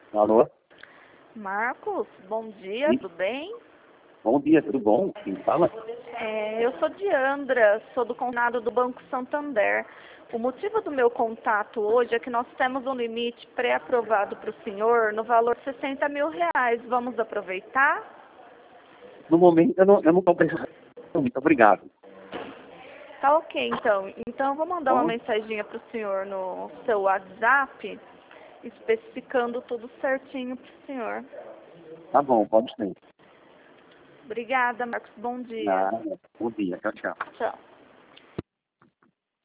Alô? Marcos, bom dia, Sim. tudo bem? Bom dia, tudo bom? Quem fala? Eu sou Diandra, sou do contato do Banco Santander. O motivo do meu contato hoje é que nós temos um limite pré-aprovado para o senhor no valor de R$ 60.000. Vamos aproveitar? No momento eu não estou precisando. Muito obrigado. Tá ok, então. Então eu vou mandar uma Bom, mensaginha para o senhor no seu WhatsApp, especificando tudo certinho para o senhor. tá bom, pode ser. Obrigada, Marcos. Bom dia. Nada. Bom dia, tchau, tchau. Tchau.